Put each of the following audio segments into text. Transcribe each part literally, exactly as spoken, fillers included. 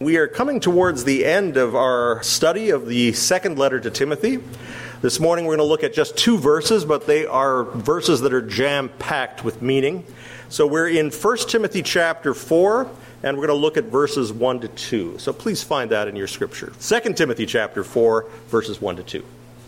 We are coming towards the end of our study of the second letter to Timothy. This morning we're going to look at just two verses, but they are verses that are jam-packed with meaning. So we're in First Timothy chapter four, and we're going to look at verses one to two. So please find that in your scripture. Second Timothy chapter four, verses one to two.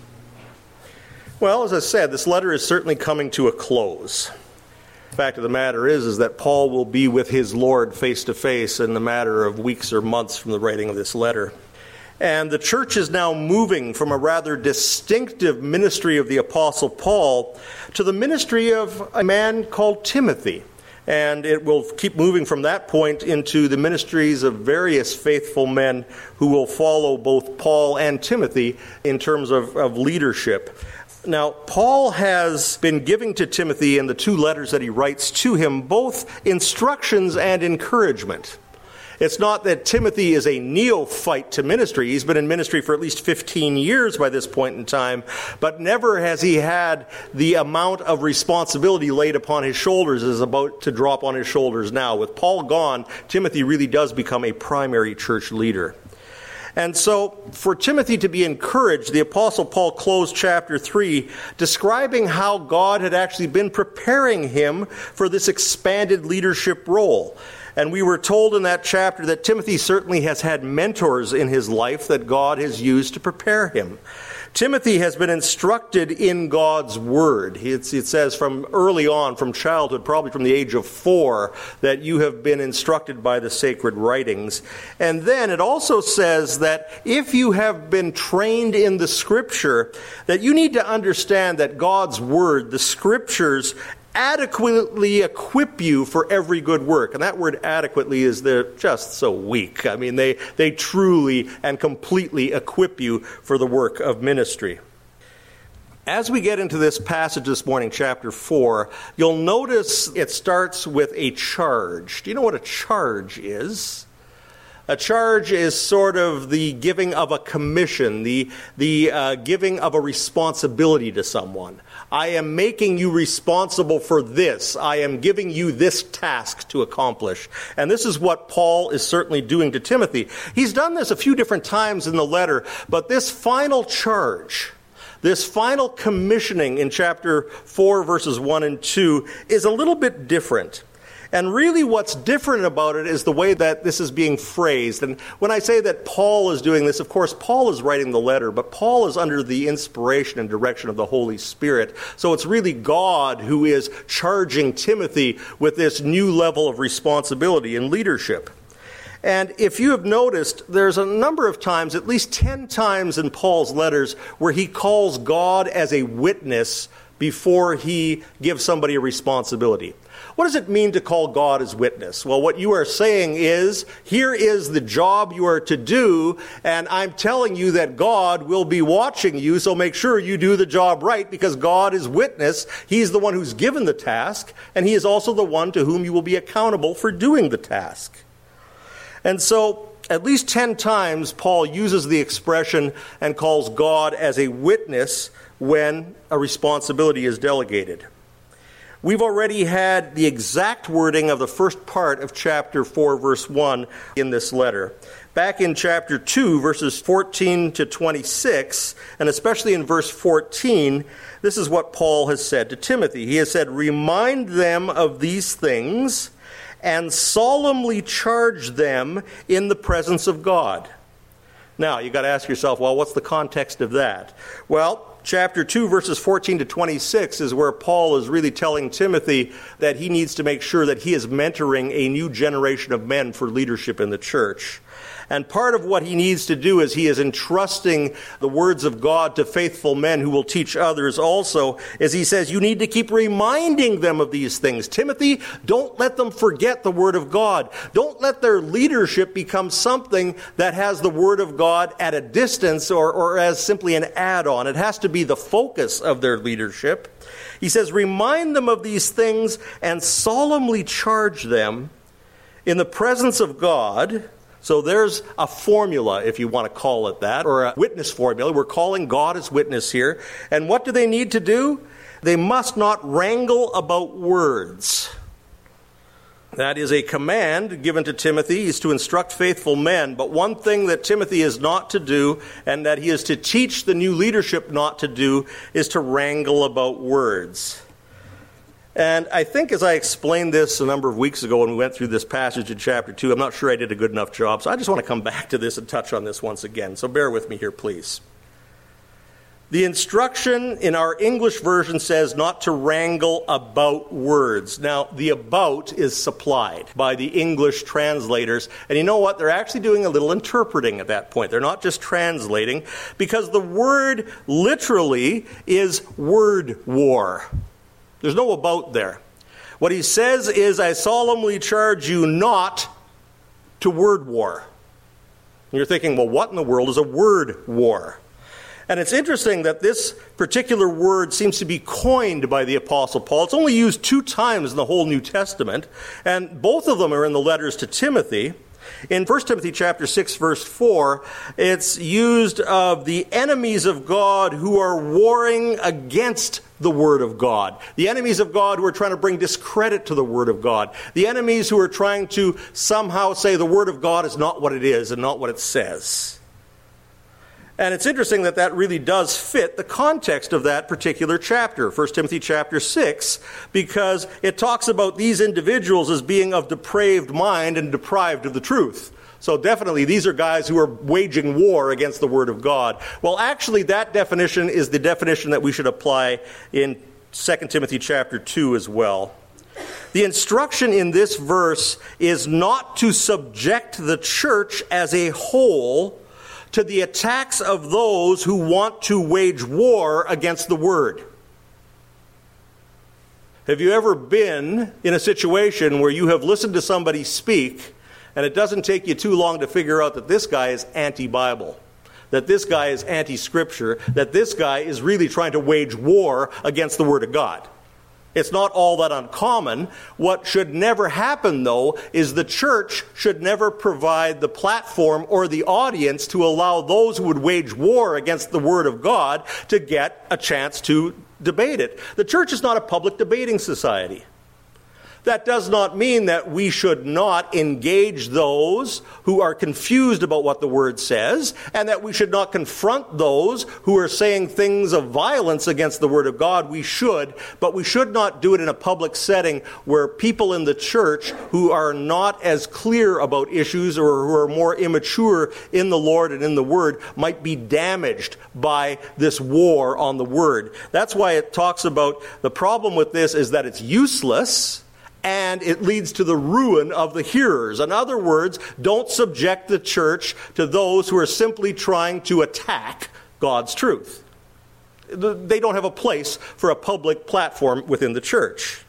Well, as I said, this letter is certainly coming to a close. The fact of the matter is, is that Paul will be with his Lord face to face in the matter of weeks or months from the writing of this letter. And the church is now moving from a rather distinctive ministry of the Apostle Paul to the ministry of a man called Timothy. And it will keep moving from that point into the ministries of various faithful men who will follow both Paul and Timothy in terms of, of leadership. Now, Paul has been giving to Timothy in the two letters that he writes to him both instructions and encouragement. It's not that Timothy is a neophyte to ministry. He's been in ministry for at least fifteen years by this point in time, but never has he had the amount of responsibility laid upon his shoulders as is about to drop on his shoulders now. With Paul gone, Timothy really does become a primary church leader. And so, for Timothy to be encouraged, the Apostle Paul closed chapter three describing how God had actually been preparing him for this expanded leadership role. And we were told in that chapter that Timothy certainly has had mentors in his life that God has used to prepare him. Timothy has been instructed in God's Word. It's, it says from early on, from childhood, probably from the age of four, that you have been instructed by the sacred writings. And then it also says that if you have been trained in the Scripture, that you need to understand that God's Word, the Scriptures, adequately equip you for every good work. And that word adequately is they're just so weak. I mean, they, they truly and completely equip you for the work of ministry. As we get into this passage this morning, chapter four, you'll notice it starts with a charge. Do you know what a charge is? A charge is sort of the giving of a commission, the, the uh, giving of a responsibility to someone. I am making you responsible for this. I am giving you this task to accomplish. And this is what Paul is certainly doing to Timothy. He's done this a few different times in the letter, but this final charge, this final commissioning in chapter four, verses one and two, is a little bit different. And really what's different about it is the way that this is being phrased. And when I say that Paul is doing this, of course, Paul is writing the letter, but Paul is under the inspiration and direction of the Holy Spirit. So it's really God who is charging Timothy with this new level of responsibility and leadership. And if you have noticed, there's a number of times, at least ten times in Paul's letters, where he calls God as a witness before he gives somebody a responsibility. What does it mean to call God as witness? Well, what you are saying is, here is the job you are to do, and I'm telling you that God will be watching you, so make sure you do the job right, because God is witness. He's the one who's given the task, and he is also the one to whom you will be accountable for doing the task. And so, at least ten times, Paul uses the expression and calls God as a witness when a responsibility is delegated. We've already had the exact wording of the first part of chapter four, verse one in this letter. Back in chapter two, verses fourteen to twenty-six, and especially in verse fourteen, this is what Paul has said to Timothy. He has said, "Remind them of these things and solemnly charge them in the presence of God." Now, you've got to ask yourself, well, what's the context of that? Well, chapter two, verses fourteen to twenty-six is where Paul is really telling Timothy that he needs to make sure that he is mentoring a new generation of men for leadership in the church. And part of what he needs to do is he is entrusting the words of God to faithful men who will teach others also, as he says, you need to keep reminding them of these things. Timothy, don't let them forget the word of God. Don't let their leadership become something that has the word of God at a distance or, or as simply an add-on. It has to be the focus of their leadership. He says, remind them of these things and solemnly charge them in the presence of God. So there's a formula, if you want to call it that, or a witness formula. We're calling God as witness here. And what do they need to do? They must not wrangle about words. That is a command given to Timothy. He's to instruct faithful men. But one thing that Timothy is not to do, and that he is to teach the new leadership not to do, is to wrangle about words. And I think as I explained this a number of weeks ago when we went through this passage in chapter two, I'm not sure I did a good enough job. So I just want to come back to this and touch on this once again. So bear with me here, please. The instruction in our English version says not to wrangle about words. Now, the about is supplied by the English translators. And you know what? They're actually doing a little interpreting at that point. They're not just translating, because the word literally is word war. There's no about there. What he says is, I solemnly charge you not to word war. And you're thinking, well, what in the world is a word war? And it's interesting that this particular word seems to be coined by the Apostle Paul. It's only used two times in the whole New Testament, and both of them are in the letters to Timothy. In First Timothy chapter six, verse four, it's used of the enemies of God who are warring against the Word of God. The enemies of God who are trying to bring discredit to the Word of God. The enemies who are trying to somehow say the Word of God is not what it is and not what it says. And it's interesting that that really does fit the context of that particular chapter, First Timothy chapter six, because it talks about these individuals as being of depraved mind and deprived of the truth. So definitely these are guys who are waging war against the Word of God. Well, actually that definition is the definition that we should apply in Second Timothy chapter two as well. The instruction in this verse is not to subject the church as a whole to the attacks of those who want to wage war against the Word. Have you ever been in a situation where you have listened to somebody speak, and it doesn't take you too long to figure out that this guy is anti-Bible, that this guy is anti-Scripture, that this guy is really trying to wage war against the Word of God? It's not all that uncommon. What should never happen, though, is the church should never provide the platform or the audience to allow those who would wage war against the Word of God to get a chance to debate it. The church is not a public debating society. That does not mean that we should not engage those who are confused about what the Word says, and that we should not confront those who are saying things of violence against the Word of God. We should, but we should not do it in a public setting where people in the church who are not as clear about issues or who are more immature in the Lord and in the Word might be damaged by this war on the Word. That's why it talks about the problem with this is that it's useless, and it leads to the ruin of the hearers. In other words, don't subject the church to those who are simply trying to attack God's truth. They don't have a place for a public platform within the church.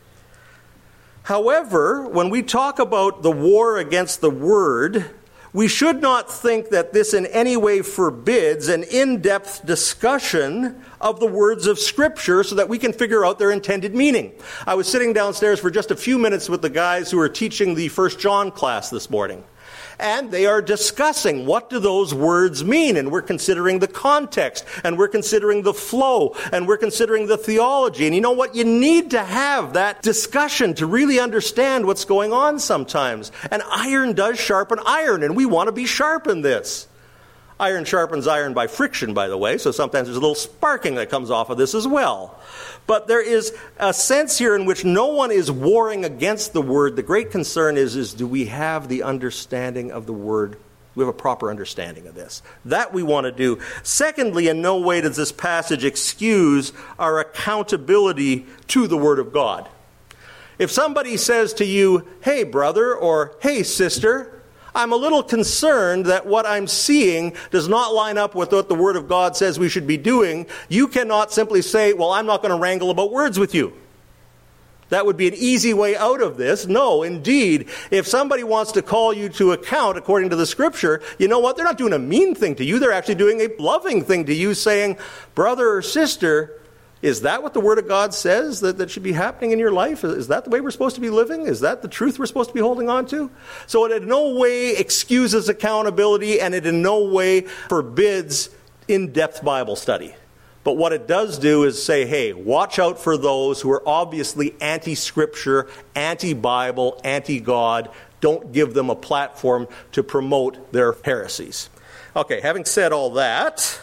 However, when we talk about the war against the Word, we should not think that this in any way forbids an in-depth discussion of the words of Scripture so that we can figure out their intended meaning. I was sitting downstairs for just a few minutes with the guys who are teaching the First John class this morning. And they are discussing what do those words mean. And we're considering the context. And we're considering the flow. And we're considering the theology. And you know what? You need to have that discussion to really understand what's going on sometimes. And iron does sharpen iron. And we want to be sharp in this. Iron sharpens iron by friction, by the way. So sometimes there's a little sparking that comes off of this as well. But there is a sense here in which no one is warring against the Word. The great concern is, is do we have the understanding of the Word? We have a proper understanding of this. That we want to do. Secondly, in no way does this passage excuse our accountability to the Word of God. If somebody says to you, hey brother, or hey sister, I'm a little concerned that what I'm seeing does not line up with what the Word of God says we should be doing, you cannot simply say, well, I'm not going to wrangle about words with you. That would be an easy way out of this. No, indeed, if somebody wants to call you to account according to the Scripture, you know what? They're not doing a mean thing to you. They're actually doing a loving thing to you, saying, brother or sister, is that what the Word of God says that, that should be happening in your life? Is that the way we're supposed to be living? Is that the truth we're supposed to be holding on to? So it in no way excuses accountability, and it in no way forbids in-depth Bible study. But what it does do is say, hey, watch out for those who are obviously anti-Scripture, anti-Bible, anti-God. Don't give them a platform to promote their heresies. Okay, having said all that,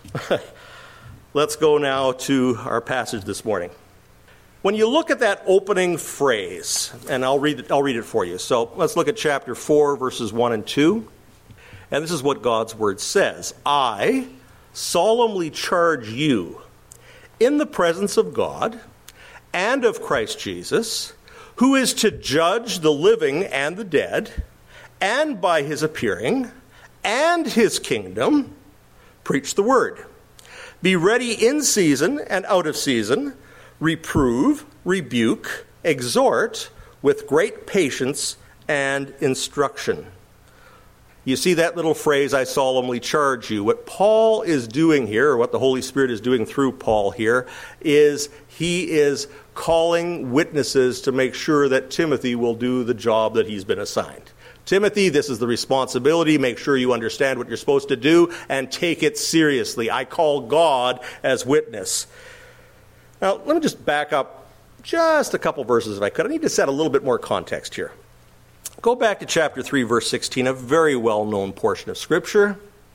let's go now to our passage this morning. When you look at that opening phrase, and I'll read it, I'll read it for you. So let's look at chapter four, verses one and two. And this is what God's word says. I solemnly charge you in the presence of God and of Christ Jesus, who is to judge the living and the dead, and by his appearing and his kingdom, preach the word. Be ready in season and out of season, reprove, rebuke, exhort with great patience and instruction. You see that little phrase, I solemnly charge you. What Paul is doing here, or what the Holy Spirit is doing through Paul here, is he is calling witnesses to make sure that Timothy will do the job that he's been assigned. Timothy, this is the responsibility. Make sure you understand what you're supposed to do and take it seriously. I call God as witness. Now, let me just back up just a couple verses if I could. I need to set a little bit more context here. Go back to chapter three, verse sixteen, a very well-known portion of Scripture.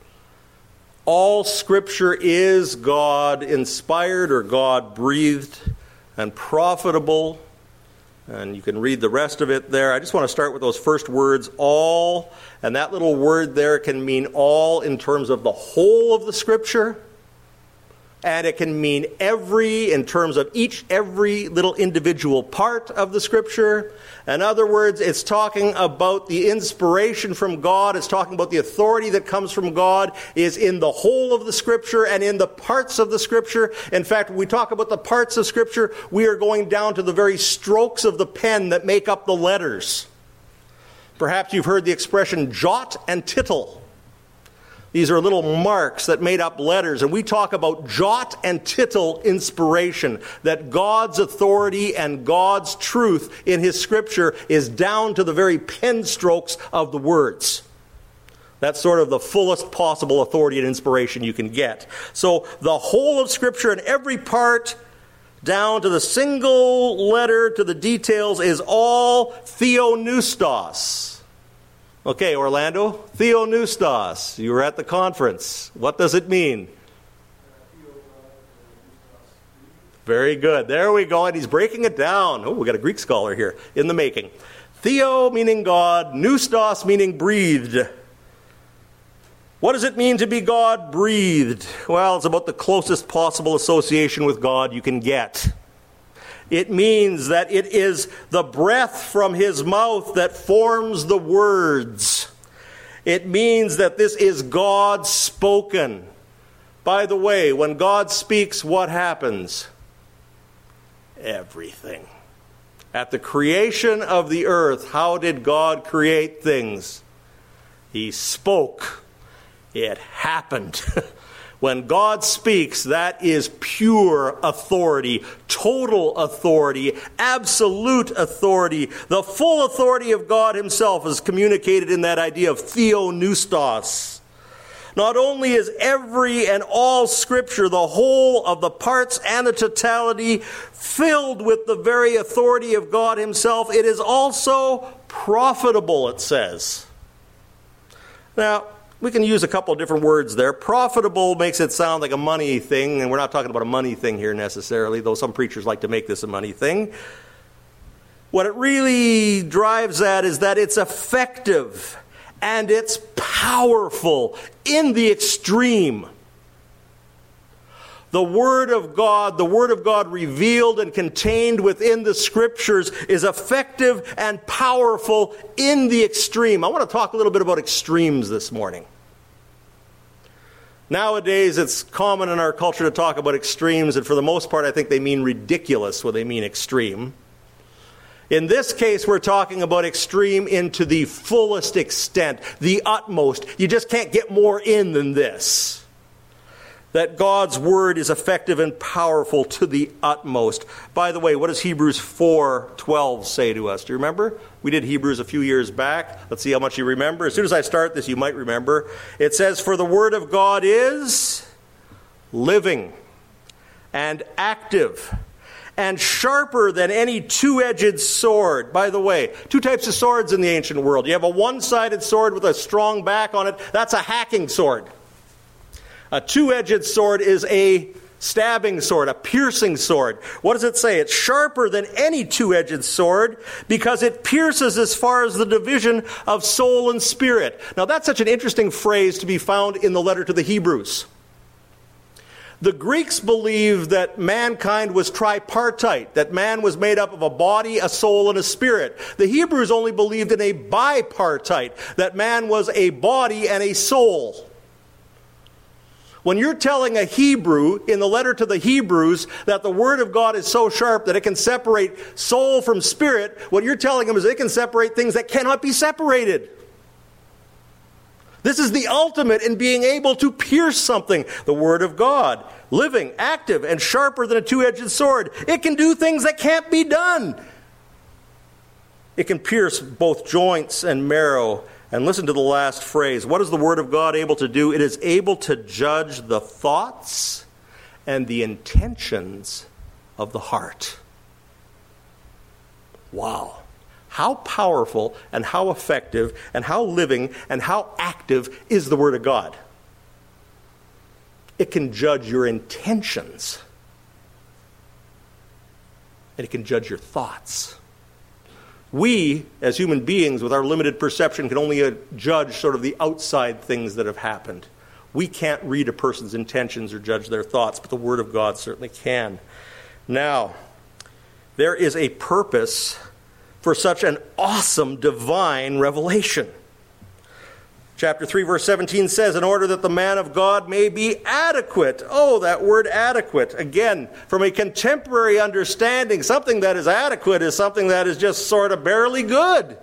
All Scripture is God-inspired or God-breathed and profitable. And you can read the rest of it there. I just want to start with those first words, all. And that little word there can mean all in terms of the whole of the Scripture. And it can mean every in terms of each, every little individual part of the Scripture. In other words, it's talking about the inspiration from God. It's talking about the authority that comes from God is in the whole of the Scripture and in the parts of the Scripture. In fact, when we talk about the parts of Scripture, we are going down to the very strokes of the pen that make up the letters. Perhaps you've heard the expression jot and tittle. These are little marks that made up letters, and we talk about jot and tittle inspiration, that God's authority and God's truth in His Scripture is down to the very pen strokes of the words. That's sort of the fullest possible authority and inspiration you can get. So the whole of Scripture and every part, down to the single letter, to the details, is all theopneustos. Okay, Orlando, theopneustos. You were at the conference. What does it mean? Very good. There we go. And he's breaking it down. Oh, we got a Greek scholar here in the making. Theo meaning God, pneustos meaning breathed. What does it mean to be God breathed? Well, it's about the closest possible association with God you can get. It means that it is the breath from His mouth that forms the words. It means that this is God spoken. By the way, when God speaks, what happens? Everything. At the creation of the earth, how did God create things? He spoke. It happened. When God speaks, that is pure authority, total authority, absolute authority. The full authority of God Himself is communicated in that idea of theopneustos. Not only is every and all Scripture, the whole of the parts and the totality, filled with the very authority of God Himself, it is also profitable, it says. Now, we can use a couple of different words there. Profitable makes it sound like a money thing, and we're not talking about a money thing here necessarily, though some preachers like to make this a money thing. What it really drives at is that it's effective and it's powerful in the extreme. The Word of God, the Word of God revealed and contained within the Scriptures is effective and powerful in the extreme. I want to talk a little bit about extremes this morning. Nowadays, it's common in our culture to talk about extremes, and for the most part, I think they mean ridiculous when they mean extreme. In this case, we're talking about extreme into the fullest extent, the utmost. You just can't get more in than this. That God's Word is effective and powerful to the utmost. By the way, what does Hebrews four twelve say to us? Do you remember? We did Hebrews a few years back. Let's see how much you remember. As soon as I start this, you might remember. It says, "For the Word of God is living and active, and sharper than any two-edged sword. By the way, two types of swords in the ancient world. You have a one-sided sword with a strong back on it. That's a hacking sword. A two-edged sword is a stabbing sword, a piercing sword. What does it say? It's sharper than any two-edged sword because it pierces as far as the division of soul and spirit. Now, that's such an interesting phrase to be found in the letter to the Hebrews. The Greeks believed that mankind was tripartite, that man was made up of a body, a soul, and a spirit. The Hebrews only believed in a bipartite, that man was a body and a soul. When you're telling a Hebrew in the letter to the Hebrews that the Word of God is so sharp that it can separate soul from spirit, what you're telling them is it can separate things that cannot be separated. This is the ultimate in being able to pierce something. The Word of God, living, active, and sharper than a two-edged sword. It can do things that can't be done. It can pierce both joints and marrow. And listen to the last phrase. What is the Word of God able to do? It is able to judge the thoughts and the intentions of the heart. Wow. How powerful and how effective and how living and how active is the Word of God? It can judge your intentions. And it can judge your thoughts. We, as human beings, with our limited perception, can only judge sort of the outside things that have happened. We can't read a person's intentions or judge their thoughts, but the Word of God certainly can. Now, there is a purpose for such an awesome divine revelation. Chapter three, verse seventeen says, in order that the man of God may be adequate. Oh, that word adequate. Again, from a contemporary understanding, something that is adequate is something that is just sort of barely good.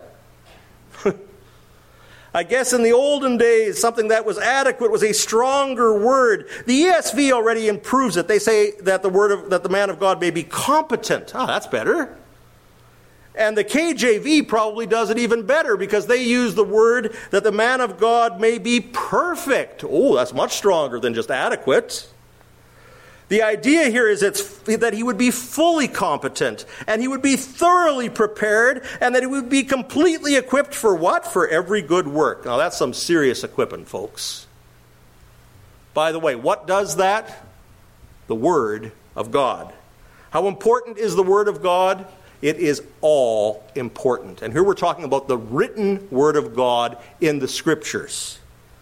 I guess in the olden days, something that was adequate was a stronger word. The E S V already improves it. They say that the word of, that the man of God may be competent. Ah, oh, that's better. And the K J V probably does it even better because they use the word that the man of God may be perfect. Oh, that's much stronger than just adequate. The idea here is it's, that he would be fully competent and he would be thoroughly prepared and that he would be completely equipped for what? For every good work. Now that's some serious equipment, folks. By the way, what does that? The Word of God. How important is the Word of God? It is all important. And here we're talking about the written Word of God in the Scriptures.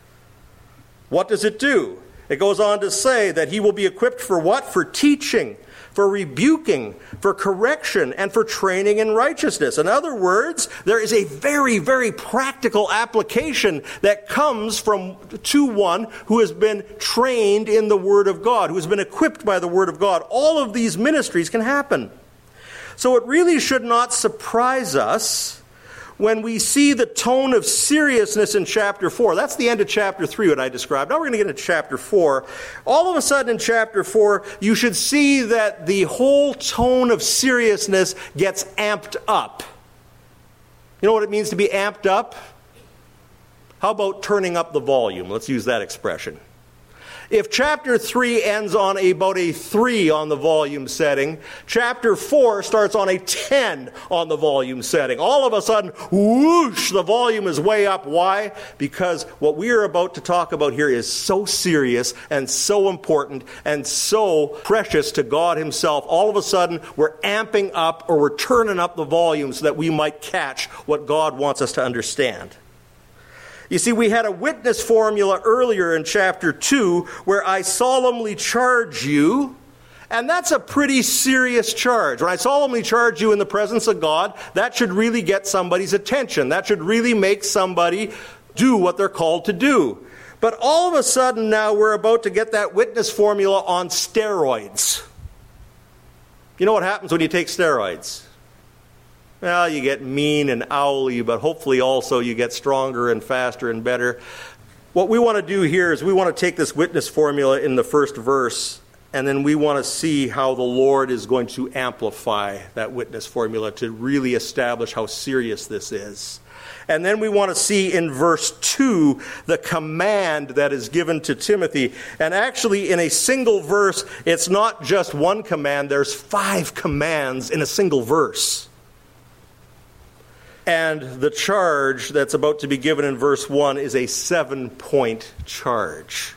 What does it do? It goes on to say that he will be equipped for what? For teaching, for rebuking, for correction, and for training in righteousness. In other words, there is a very, very practical application that comes from to one who has been trained in the Word of God, who has been equipped by the Word of God. All of these ministries can happen. So it really should not surprise us when we see the tone of seriousness in chapter four. That's the end of chapter three, what I described. Now we're going to get into chapter four. All of a sudden in chapter four, you should see that the whole tone of seriousness gets amped up. You know what it means to be amped up? How about turning up the volume? Let's use that expression. If chapter three ends on about a three on the volume setting, chapter four starts on a ten on the volume setting. All of a sudden, whoosh, the volume is way up. Why? Because what we are about to talk about here is so serious and so important and so precious to God Himself. All of a sudden, we're amping up or we're turning up the volume so that we might catch what God wants us to understand. You see, we had a witness formula earlier in chapter two where I solemnly charge you, and that's a pretty serious charge. When I solemnly charge you in the presence of God, that should really get somebody's attention. That should really make somebody do what they're called to do. But all of a sudden now we're about to get that witness formula on steroids. You know what happens when you take steroids? Well, you get mean and owly, but hopefully also you get stronger and faster and better. What we want to do here is we want to take this witness formula in the first verse, and then we want to see how the Lord is going to amplify that witness formula to really establish how serious this is. And then we want to see in verse two the command that is given to Timothy. And actually, in a single verse, it's not just one command, there's five commands in a single verse. And the charge that's about to be given in verse one is a seven-point charge.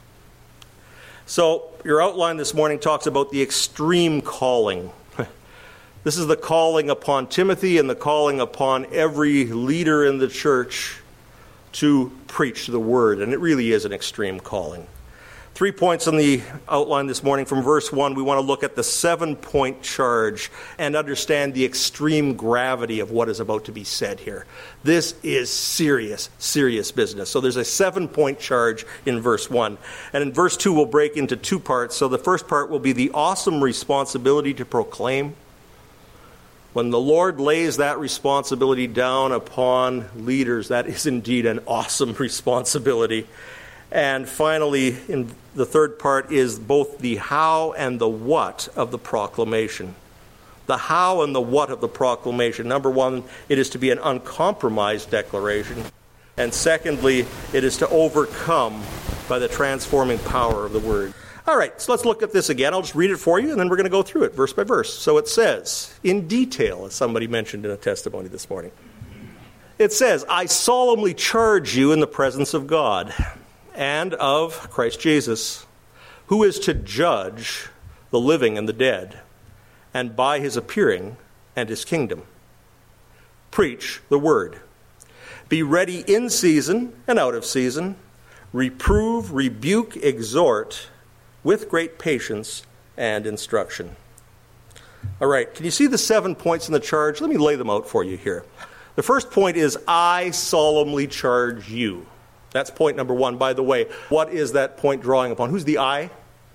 So, your outline this morning talks about the extreme calling. This is the calling upon Timothy and the calling upon every leader in the church to preach the word. And it really is an extreme calling. Three points on the outline this morning. From verse one, we want to look at the seven-point charge and understand the extreme gravity of what is about to be said here. This is serious, serious business. So there's a seven-point charge in verse one. And in verse two, we'll break into two parts. So the first part will be the awesome responsibility to proclaim. When the Lord lays that responsibility down upon leaders, that is indeed an awesome responsibility. And finally, in the third part is both the how and the what of the proclamation. The how and the what of the proclamation. Number one, it is to be an uncompromised declaration. And secondly, it is to overcome by the transforming power of the word. All right, so let's look at this again. I'll just read it for you, and then we're going to go through it verse by verse. So it says, in detail, as somebody mentioned in a testimony this morning. It says, I solemnly charge you in the presence of God and of Christ Jesus, who is to judge the living and the dead, and by his appearing and his kingdom. Preach the word. Be ready in season and out of season. Reprove, rebuke, exhort, with great patience and instruction. All right, can you see the seven points in the charge? Let me lay them out for you here. The first point is, I solemnly charge you. That's point number one. By the way, what is that point drawing upon? Who's the I?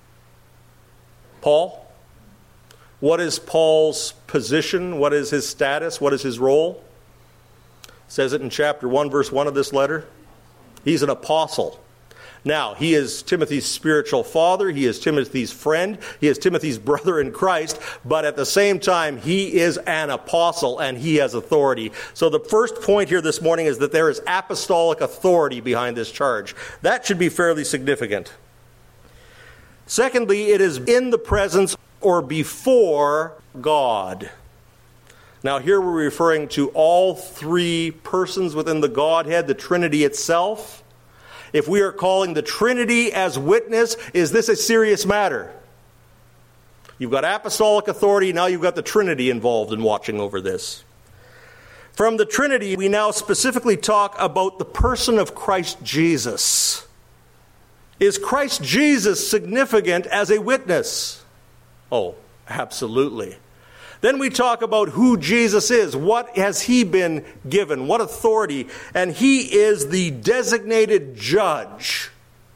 Paul? What is Paul's position? What is his status? What is his role? It says it in chapter one, verse one of this letter. He's an apostle. Now, he is Timothy's spiritual father, he is Timothy's friend, he is Timothy's brother in Christ, but at the same time, he is an apostle and he has authority. So the first point here this morning is that there is apostolic authority behind this charge. That should be fairly significant. Secondly, it is in the presence or before God. Now, here we're referring to all three persons within the Godhead, the Trinity itself. If we are calling the Trinity as witness, is this a serious matter? You've got apostolic authority, now you've got the Trinity involved in watching over this. From the Trinity, we now specifically talk about the person of Christ Jesus. Is Christ Jesus significant as a witness? Oh, absolutely. Then we talk about who Jesus is. What has he been given? What authority? And he is the designated judge.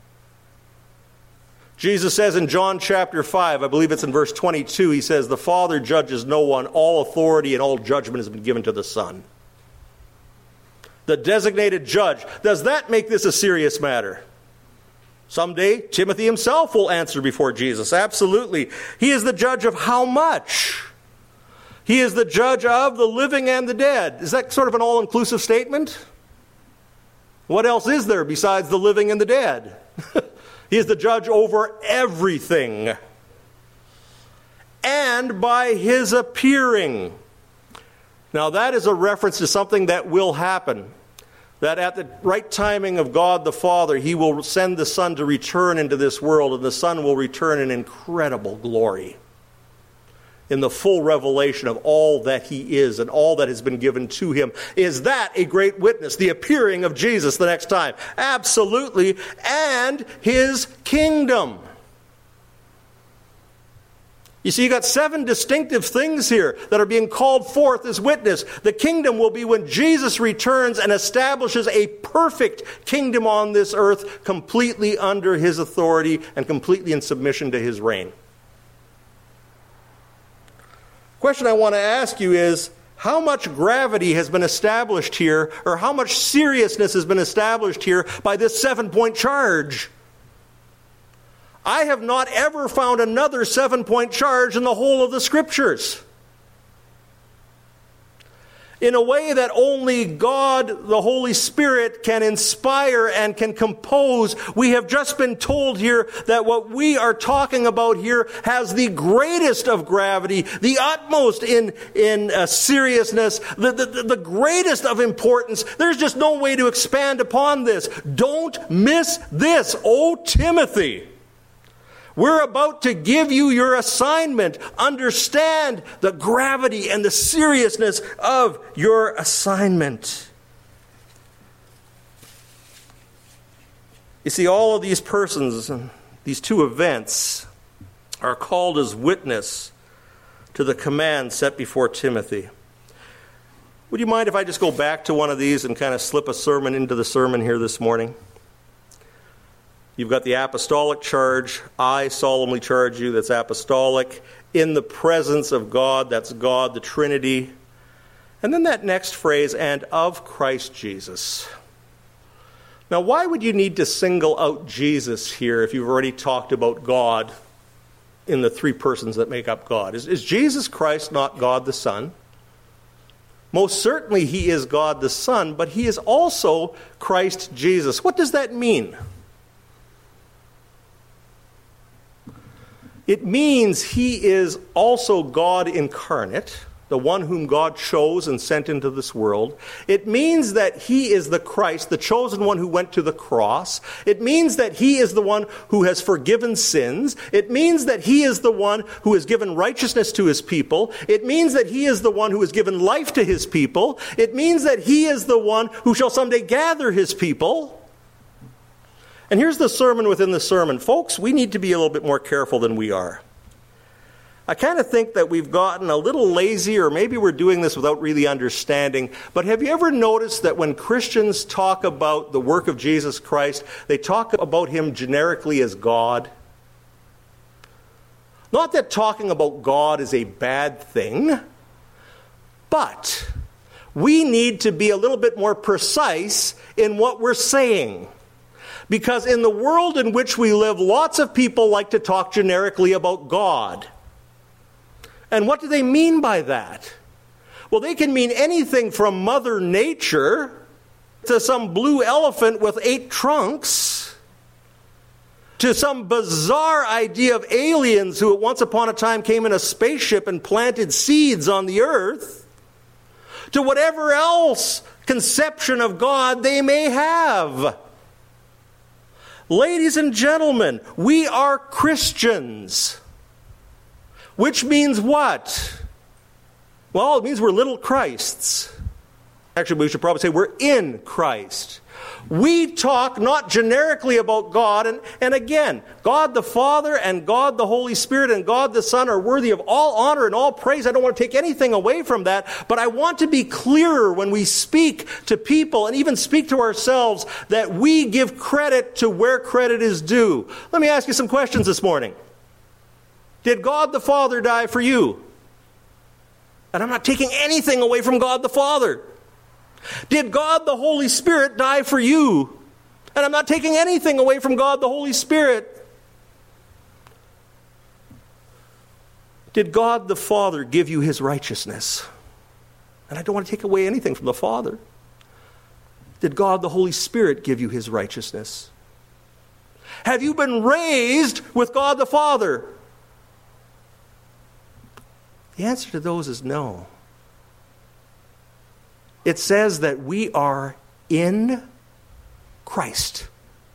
Jesus says in John chapter five, I believe it's in verse twenty-two, he says, the Father judges no one. All authority and all judgment has been given to the Son. The designated judge. Does that make this a serious matter? Someday, Timothy himself will answer before Jesus. Absolutely. He is the judge of how much? He is the judge of the living and the dead. Is that sort of an all-inclusive statement? What else is there besides the living and the dead? He is the judge over everything. And by his appearing. Now that is a reference to something that will happen. That at the right timing of God the Father, he will send the Son to return into this world, and the Son will return in incredible glory, in the full revelation of all that he is and all that has been given to him. Is that a great witness? The appearing of Jesus the next time? Absolutely. And his kingdom. You see, you got seven distinctive things here that are being called forth as witness. The kingdom will be when Jesus returns and establishes a perfect kingdom on this earth, completely under his authority and completely in submission to his reign. Question I want to ask you is, how much gravity has been established here, or how much seriousness has been established here by this seven-point charge? I have not ever found another seven-point charge in the whole of the Scriptures. in a way that only God, the Holy Spirit, can inspire and can compose. We have just been told here that what we are talking about here has the greatest of gravity, the utmost in, in uh, seriousness, the, the, the greatest of importance. There's just no way to expand upon this. Don't miss this, O Timothy. We're about to give you your assignment. Understand the gravity and the seriousness of your assignment. You see, all of these persons, these two events, are called as witness to the command set before Timothy. Would you mind if I just go back to one of these and kind of slip a sermon into the sermon here this morning? You've got the apostolic charge. I solemnly charge you, that's apostolic. In the presence of God, that's God, the Trinity. And then that next phrase, and of Christ Jesus. Now, why would you need to single out Jesus here if you've already talked about God in the three persons that make up God? Is, is Jesus Christ not God the Son? Most certainly he is God the Son, but he is also Christ Jesus. What does that mean? It means he is also God incarnate, the one whom God chose and sent into this world. It means that he is the Christ, the chosen one who went to the cross. It means that he is the one who has forgiven sins. It means that he is the one who has given righteousness to his people. It means that he is the one who has given life to his people. It means that he is the one who shall someday gather his people. And here's the sermon within the sermon. Folks, we need to be a little bit more careful than we are. I kind of think that we've gotten a little lazy, or maybe we're doing this without really understanding. But have you ever noticed that when Christians talk about the work of Jesus Christ, they talk about him generically as God? Not that talking about God is a bad thing, but we need to be a little bit more precise in what we're saying. Because in the world in which we live, lots of people like to talk generically about God. And what do they mean by that? Well, they can mean anything from Mother Nature to some blue elephant with eight trunks, to some bizarre idea of aliens who at once upon a time came in a spaceship and planted seeds on the earth, to whatever else conception of God they may have. Ladies and gentlemen, we are Christians. Which means what? Well, it means we're little Christs. Actually, we should probably say we're in Christ. We talk not generically about God, and, and again, God the Father and God the Holy Spirit and God the Son are worthy of all honor and all praise. I don't want to take anything away from that, but I want to be clearer when we speak to people and even speak to ourselves that we give credit to where credit is due. Let me ask you some questions this morning. Did God the Father die for you? And I'm not taking anything away from God the Father. Did God the Holy Spirit die for you? And I'm not taking anything away from God the Holy Spirit. Did God the Father give you his righteousness? And I don't want to take away anything from the Father. Did God the Holy Spirit give you his righteousness? Have you been raised with God the Father? The answer to those is no. It says that we are in Christ.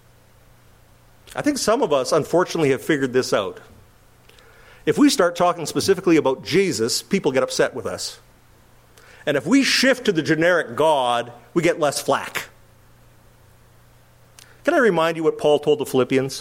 I think some of us, unfortunately, have figured this out. If we start talking specifically about Jesus, people get upset with us. And if we shift to the generic God, we get less flack. Can I remind you what Paul told the Philippians?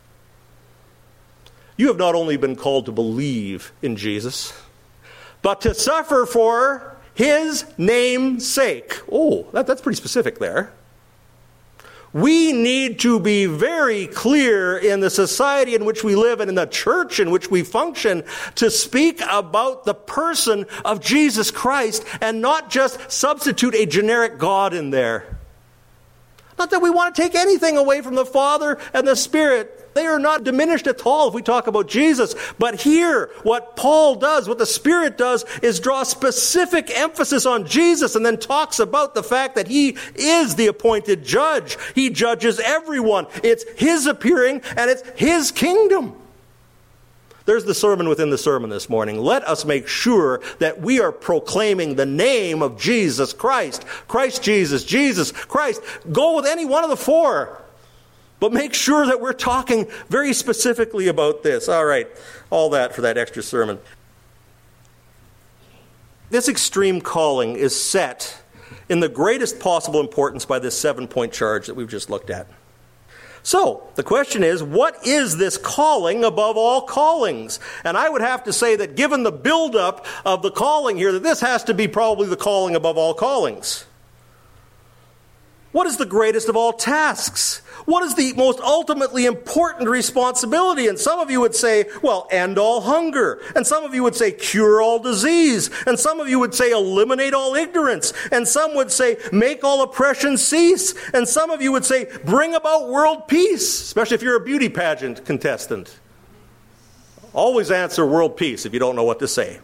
You have not only been called to believe in Jesus, but to suffer for his name's sake. Oh, that, that's pretty specific there. We need to be very clear in the society in which we live and in the church in which we function to speak about the person of Jesus Christ and not just substitute a generic God in there. I'm not that we want to take anything away from the Father and the Spirit. They are not diminished at all if we talk about Jesus. But here, what Paul does, what the Spirit does, is draw specific emphasis on Jesus and then talks about the fact that he is the appointed judge. He judges everyone. It's his appearing and it's his kingdom. There's the sermon within the sermon this morning. Let us make sure that we are proclaiming the name of Jesus Christ. Christ Jesus, Jesus Christ. Go with any one of the four. But make sure that we're talking very specifically about this. All right, all that for that extra sermon. This extreme calling is set in the greatest possible importance by this seven-point charge that we've just looked at. So, the question is, what is this calling above all callings? And I would have to say that given the buildup of the calling here, that this has to be probably the calling above all callings. What is the greatest of all tasks? What is the most ultimately important responsibility? And some of you would say, well, end all hunger. And some of you would say, cure all disease. And some of you would say, eliminate all ignorance. And some would say, make all oppression cease. And some of you would say, bring about world peace, especially if you're a beauty pageant contestant. Always answer world peace if you don't know what to say.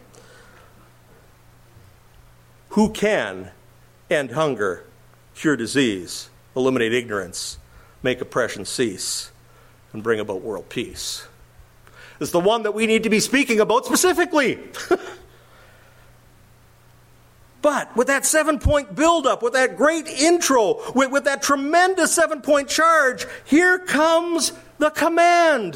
Who can end hunger, cure disease, eliminate ignorance, make oppression cease, and bring about world peace? It's the one that we need to be speaking about specifically. But with that seven-point buildup, with that great intro, with, with that tremendous seven-point charge, here comes the command.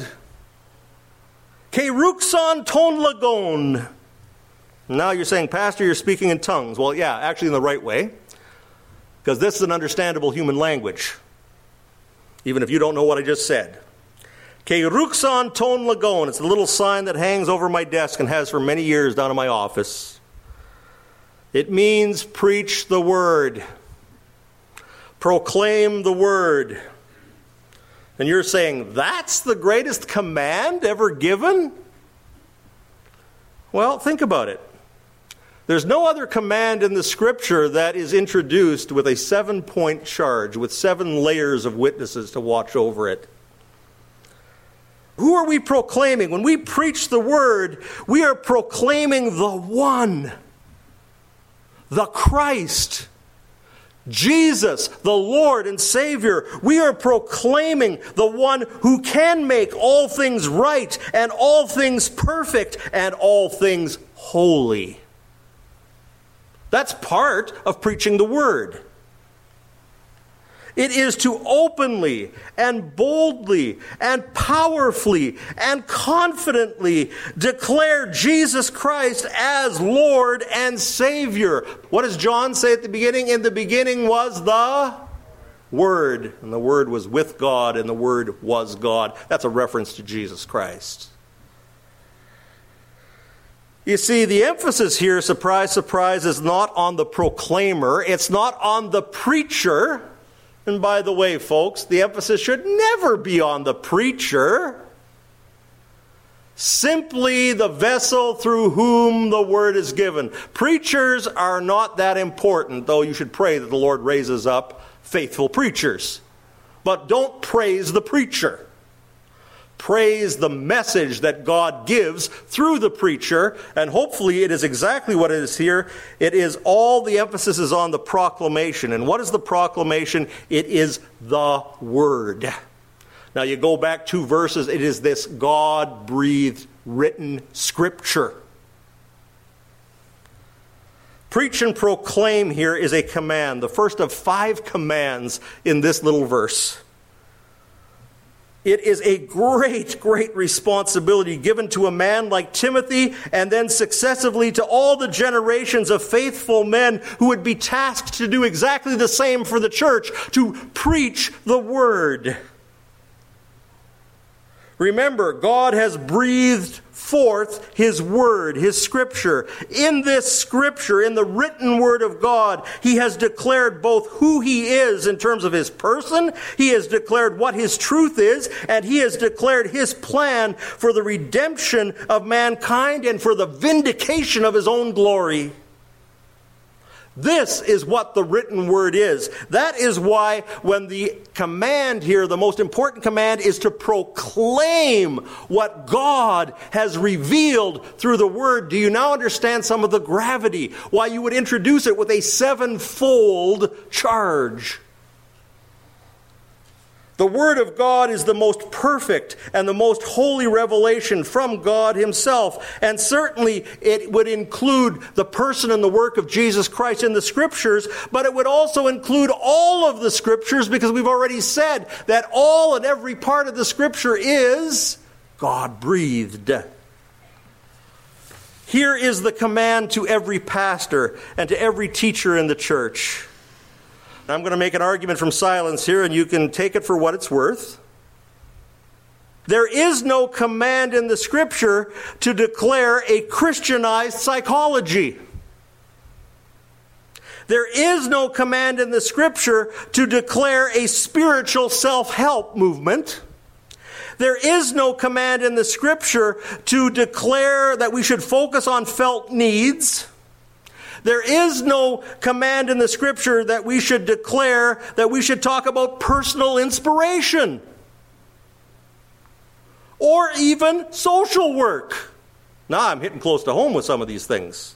Keruxon ton lagon. Now you're saying, Pastor, you're speaking in tongues. Well, yeah, actually in the right way. Because this is an understandable human language, even if you don't know what I just said. Keruxon ton lagon. It's a little sign that hangs over my desk and has for many years down in my office. It means preach the word. Proclaim the word. And you're saying, that's the greatest command ever given? Well, think about it. There's no other command in the Scripture that is introduced with a seven-point charge, with seven layers of witnesses to watch over it. Who are we proclaiming? When we preach the Word, we are proclaiming the one, the Christ, Jesus, the Lord and Savior. We are proclaiming the one who can make all things right and all things perfect and all things holy. That's part of preaching the Word. It is to openly and boldly and powerfully and confidently declare Jesus Christ as Lord and Savior. What does John say at the beginning? In the beginning was the Word, and the Word was with God, and the Word was God. That's a reference to Jesus Christ. You see, the emphasis here, surprise, surprise, is not on the proclaimer. It's not on the preacher. And by the way, folks, the emphasis should never be on the preacher. Simply the vessel through whom the word is given. Preachers are not that important, though you should pray that the Lord raises up faithful preachers. But don't praise the preacher. Praise the message that God gives through the preacher, and hopefully it is exactly what it is here. It is all the emphasis is on the proclamation. And what is the proclamation? It is the Word. Now you go back two verses, it is this God-breathed written Scripture. Preach and proclaim here is a command, the first of five commands in this little verse. It is a great, great responsibility given to a man like Timothy and then successively to all the generations of faithful men who would be tasked to do exactly the same for the church, to preach the word. Remember, God has breathed forth His Word, His Scripture. In this Scripture, in the written Word of God, He has declared both who He is in terms of His person, He has declared what His truth is, and He has declared His plan for the redemption of mankind and for the vindication of His own glory. This is what the written word is. That is why when the command here, the most important command, is to proclaim what God has revealed through the word. Do you now understand some of the gravity? Why you would introduce it with a sevenfold charge? The Word of God is the most perfect and the most holy revelation from God Himself. And certainly it would include the person and the work of Jesus Christ in the Scriptures, but it would also include all of the Scriptures, because we've already said that all and every part of the Scripture is God-breathed. Here is the command to every pastor and to every teacher in the church. I'm going to make an argument from silence here, and you can take it for what it's worth. There is no command in the Scripture to declare a Christianized psychology. There is no command in the Scripture to declare a spiritual self-help movement. There is no command in the Scripture to declare that we should focus on felt needs. There is no command in the Scripture that we should declare that we should talk about personal inspiration or even social work. Now I'm hitting close to home with some of these things.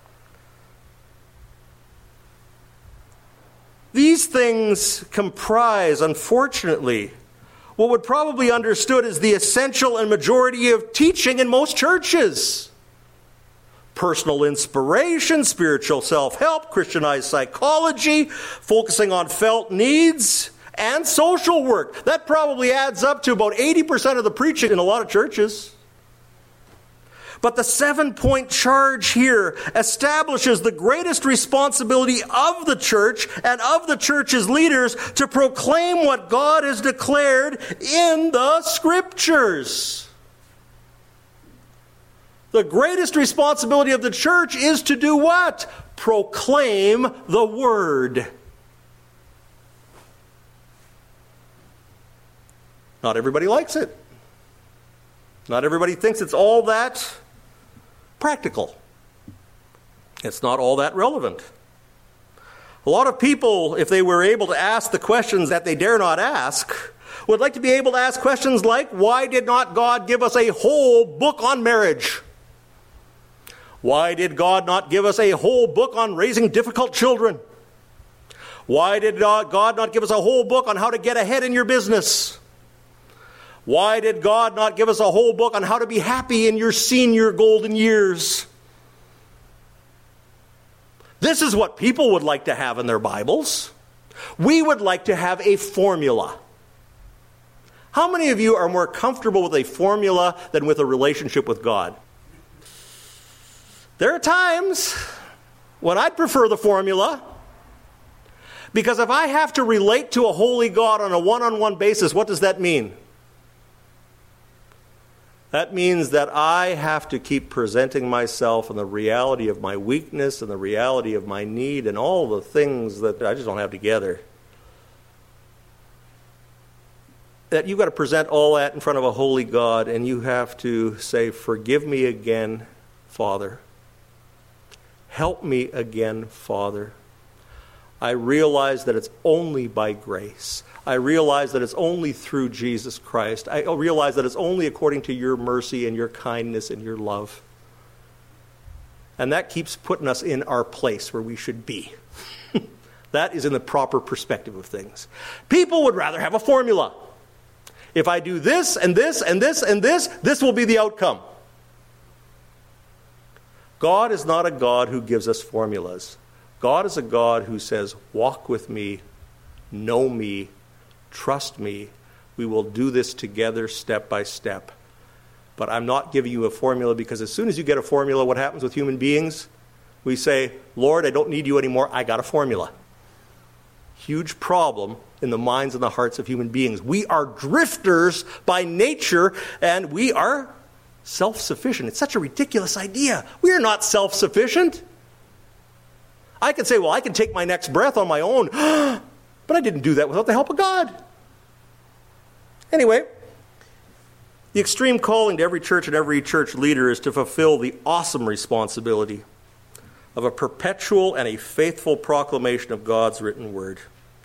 These things comprise, unfortunately, what would probably be understood as the essential and majority of teaching in most churches. Personal inspiration, spiritual self-help, Christianized psychology, focusing on felt needs, and social work. That probably adds up to about eighty percent of the preaching in a lot of churches. But the seven-point charge here establishes the greatest responsibility of the church and of the church's leaders to proclaim what God has declared in the Scriptures. The greatest responsibility of the church is to do what? Proclaim the Word. Not everybody likes it. Not everybody thinks it's all that practical. It's not all that relevant. A lot of people, if they were able to ask the questions that they dare not ask, would like to be able to ask questions like, why did not God give us a whole book on marriage? Why did God not give us a whole book on raising difficult children? Why did God not give us a whole book on how to get ahead in your business? Why did God not give us a whole book on how to be happy in your senior golden years? This is what people would like to have in their Bibles. We would like to have a formula. How many of you are more comfortable with a formula than with a relationship with God? There are times when I'd prefer the formula, because if I have to relate to a holy God on a one-on-one basis, what does that mean? That means that I have to keep presenting myself in the reality of my weakness and the reality of my need and all the things that I just don't have together. That you've got to present all that in front of a holy God, and you have to say, forgive me again, Father. Help me again, Father. I realize that it's only by grace. I realize that it's only through Jesus Christ. I realize that it's only according to your mercy and your kindness and your love. And that keeps putting us in our place where we should be. That is in the proper perspective of things. People would rather have a formula. If I do this and this and this and this, this will be the outcome. God is not a God who gives us formulas. God is a God who says, walk with me, know me, trust me. We will do this together step by step. But I'm not giving you a formula, because as soon as you get a formula, what happens with human beings? We say, Lord, I don't need you anymore. I got a formula. Huge problem in the minds and the hearts of human beings. We are drifters by nature, and we are self-sufficient. It's such a ridiculous idea. We are not self-sufficient. I can say, well, I can take my next breath on my own, but I didn't do that without the help of God. Anyway, the extreme calling to every church and every church leader is to fulfill the awesome responsibility of a perpetual and a faithful proclamation of God's written word.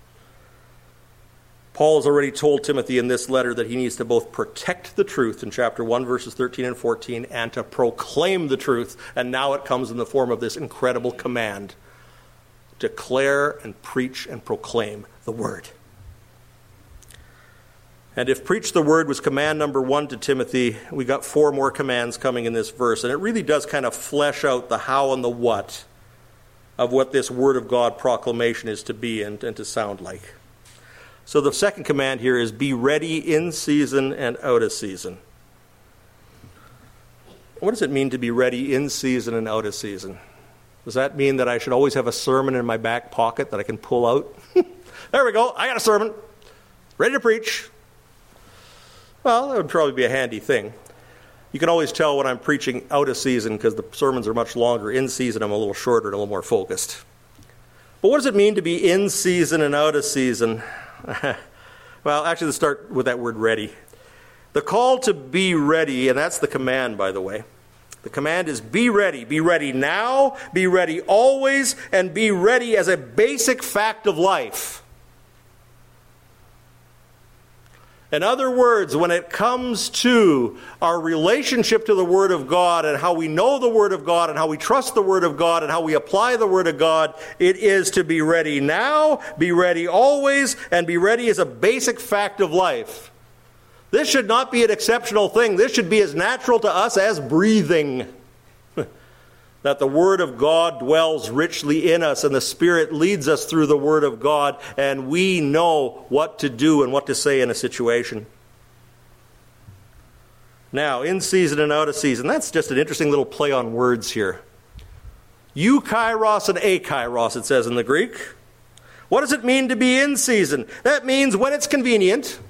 Paul has already told Timothy in this letter that he needs to both protect the truth in chapter one, verses thirteen and fourteen, and to proclaim the truth. And now it comes in the form of this incredible command: declare and preach and proclaim the word. And if preach the word was command number one to Timothy, we got four more commands coming in this verse. And it really does kind of flesh out the how and the what of what this word of God proclamation is to be and, and to sound like. So the second command here is be ready in season and out of season. What does it mean to be ready in season and out of season? Does that mean that I should always have a sermon in my back pocket that I can pull out? There we go, I got a sermon, ready to preach. Well, that would probably be a handy thing. You can always tell when I'm preaching out of season because the sermons are much longer. In season, I'm a little shorter and a little more focused. But what does it mean to be in season and out of season? Well, actually, let's start with that word ready. The call to be ready, and that's the command, by the way. The command is be ready. Be ready now, be ready always, and be ready as a basic fact of life. In other words, when it comes to our relationship to the Word of God and how we know the Word of God and how we trust the Word of God and how we apply the Word of God, it is to be ready now, be ready always, and be ready as a basic fact of life. This should not be an exceptional thing. This should be as natural to us as breathing. That the Word of God dwells richly in us and the Spirit leads us through the Word of God and we know what to do and what to say in a situation. Now, in season and out of season, that's just an interesting little play on words here. Eukairos and akairos, it says in the Greek. What does it mean to be in season? That means when it's convenient.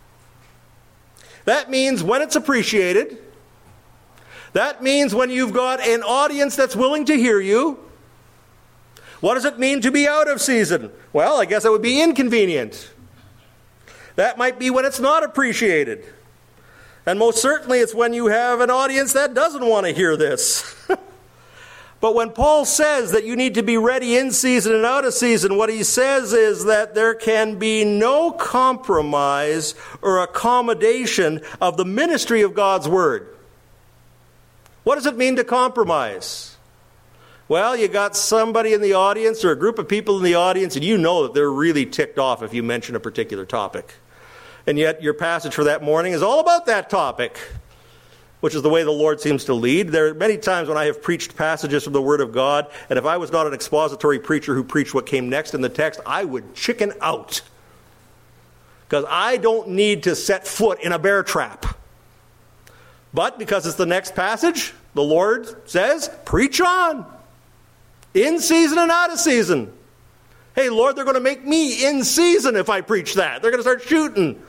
That means when it's appreciated. That means when you've got an audience that's willing to hear you. What does it mean to be out of season? Well, I guess that would be inconvenient. That might be when it's not appreciated. And most certainly it's when you have an audience that doesn't want to hear this. But when Paul says that you need to be ready in season and out of season, what he says is that there can be no compromise or accommodation of the ministry of God's Word. What does it mean to compromise? Well, you got somebody in the audience or a group of people in the audience and you know that they're really ticked off if you mention a particular topic. And yet your passage for that morning is all about that topic, which is the way the Lord seems to lead. There are many times when I have preached passages from the Word of God, and if I was not an expository preacher who preached what came next in the text, I would chicken out. Because I don't need to set foot in a bear trap. But because it's the next passage, the Lord says, preach on. In season and out of season. Hey, Lord, they're going to make me in season if I preach that. They're going to start shooting.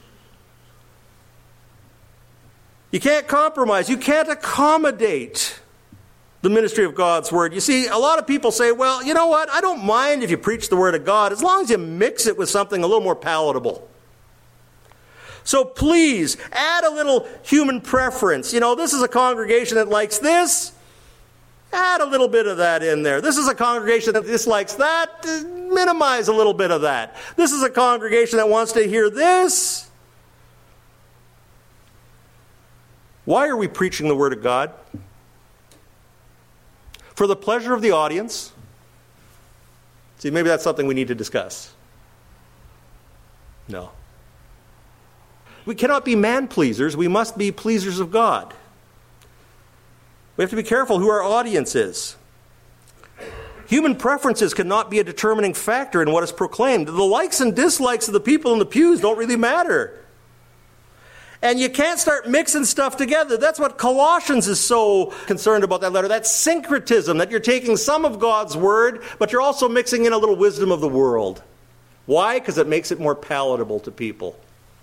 You can't compromise. You can't accommodate the ministry of God's Word. You see, a lot of people say, well, you know what? I don't mind if you preach the Word of God as long as you mix it with something a little more palatable. So please, add a little human preference. You know, this is a congregation that likes this. Add a little bit of that in there. This is a congregation that dislikes that. Minimize a little bit of that. This is a congregation that wants to hear this. Why are we preaching the Word of God? For the pleasure of the audience? See, maybe that's something we need to discuss. No. We cannot be man-pleasers. We must be pleasers of God. We have to be careful who our audience is. Human preferences cannot be a determining factor in what is proclaimed. The likes and dislikes of the people in the pews don't really matter. And you can't start mixing stuff together. That's what Colossians is so concerned about that letter. That syncretism, that you're taking some of God's Word, but you're also mixing in a little wisdom of the world. Why? Because it makes it more palatable to people.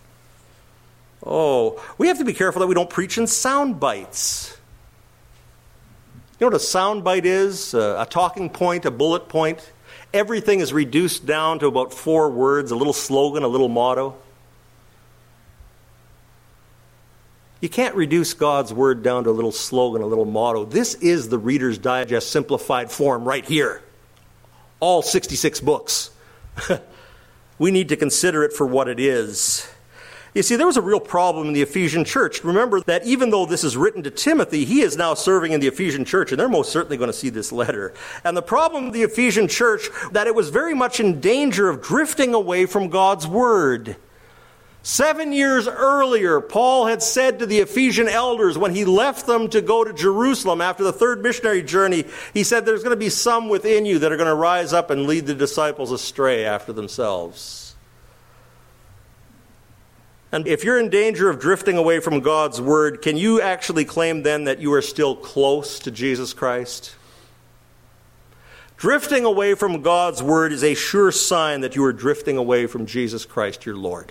Oh, we have to be careful that we don't preach in sound bites. You know what a sound bite is? A talking point, a bullet point. Everything is reduced down to about four words, a little slogan, a little motto. You can't reduce God's word down to a little slogan, a little motto. This is the Reader's Digest simplified form right here. All sixty-six books. We need to consider it for what it is. You see, there was a real problem in the Ephesian church. Remember that even though this is written to Timothy, he is now serving in the Ephesian church, and they're most certainly going to see this letter. And the problem with the Ephesian church, that it was very much in danger of drifting away from God's word. Seven years earlier, Paul had said to the Ephesian elders when he left them to go to Jerusalem after the third missionary journey, he said, there's going to be some within you that are going to rise up and lead the disciples astray after themselves. And if you're in danger of drifting away from God's word, can you actually claim then that you are still close to Jesus Christ? Drifting away from God's word is a sure sign that you are drifting away from Jesus Christ, your Lord.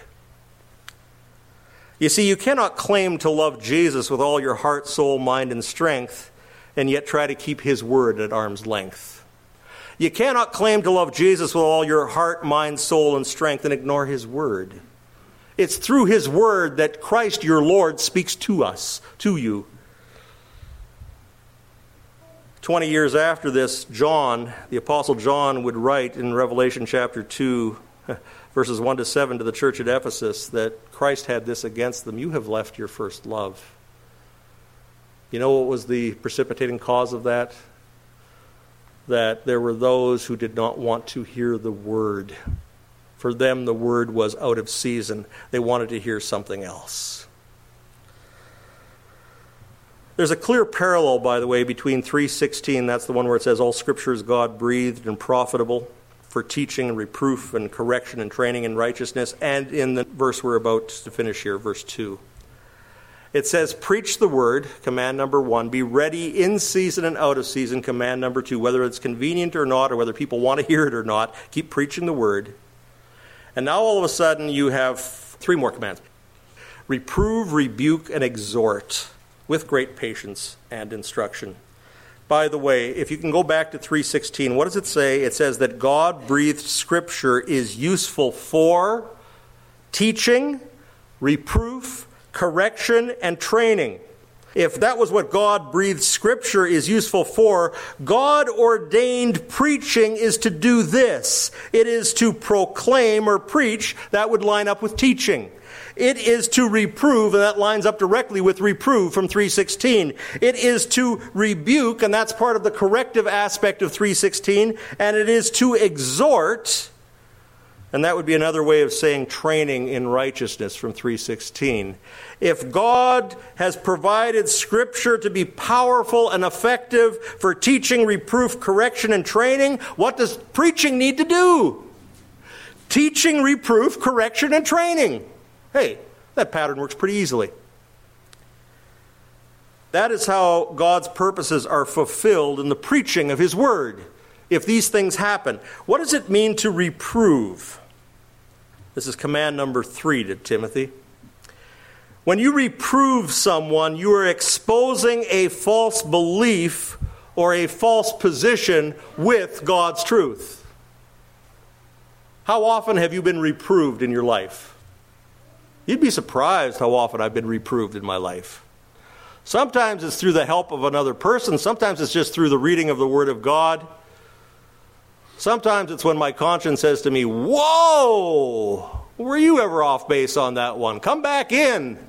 You see, you cannot claim to love Jesus with all your heart, soul, mind, and strength, and yet try to keep his word at arm's length. You cannot claim to love Jesus with all your heart, mind, soul, and strength and ignore his word. It's through his word that Christ, your Lord, speaks to us, to you. Twenty years after this, John, the Apostle John, would write in Revelation chapter two, verses one to seven to the church at Ephesus, that Christ had this against them: you have left your first love. You know what was the precipitating cause of that? That there were those who did not want to hear the word. For them, the word was out of season. They wanted to hear something else. There's a clear parallel, by the way, between three sixteen, that's the one where it says, all Scripture is God-breathed and profitable for teaching and reproof and correction and training in righteousness, and in the verse we're about to finish here, verse two. It says, preach the word, command number one. Be ready in season and out of season, command number two. Whether it's convenient or not, or whether people want to hear it or not, keep preaching the word. And now all of a sudden you have three more commands. Reprove, rebuke, and exhort with great patience and instruction. By the way, if you can go back to three sixteen, what does it say? It says that God-breathed Scripture is useful for teaching, reproof, correction, and training. If that was what God-breathed Scripture is useful for, God-ordained preaching is to do this. It is to proclaim or preach. That would line up with teaching. It is to reprove, and that lines up directly with reprove from three sixteen. It is to rebuke, and that's part of the corrective aspect of three sixteen. And it is to exhort, and that would be another way of saying training in righteousness from three sixteen. If God has provided Scripture to be powerful and effective for teaching, reproof, correction, and training, what does preaching need to do? Teaching, reproof, correction, and training. Hey, that pattern works pretty easily. That is how God's purposes are fulfilled in the preaching of his word. If these things happen, what does it mean to reprove? This is command number three to Timothy. When you reprove someone, you are exposing a false belief or a false position with God's truth. How often have you been reproved in your life? You'd be surprised how often I've been reproved in my life. Sometimes it's through the help of another person. Sometimes it's just through the reading of the Word of God. Sometimes it's when my conscience says to me, whoa, were you ever off base on that one? Come back in.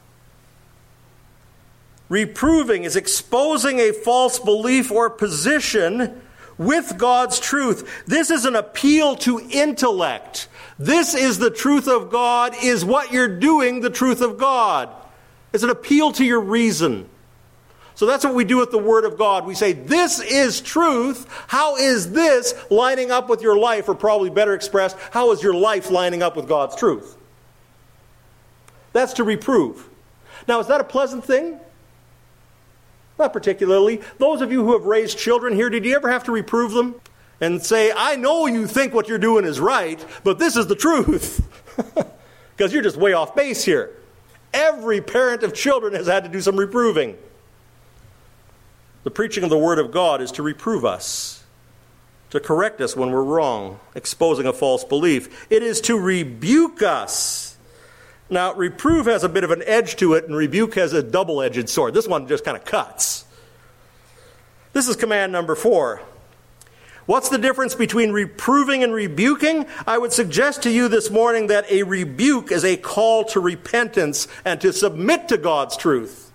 Reproving is exposing a false belief or position with God's truth. This is an appeal to intellect. This is the truth of God. Is what you're doing the truth of God? It's an appeal to your reason. So that's what we do with the Word of God. We say, this is truth. How is this lining up with your life? Or probably better expressed, how is your life lining up with God's truth? That's to reprove. Now, is that a pleasant thing? Not particularly. Those of you who have raised children here, did you ever have to reprove them? And say, I know you think what you're doing is right, but this is the truth. Because you're just way off base here. Every parent of children has had to do some reproving. The preaching of the Word of God is to reprove us, to correct us when we're wrong, exposing a false belief. It is to rebuke us. Now, reproof has a bit of an edge to it, and rebuke has a double-edged sword. This one just kind of cuts. This is command number four. What's the difference between reproving and rebuking? I would suggest to you this morning that a rebuke is a call to repentance and to submit to God's truth.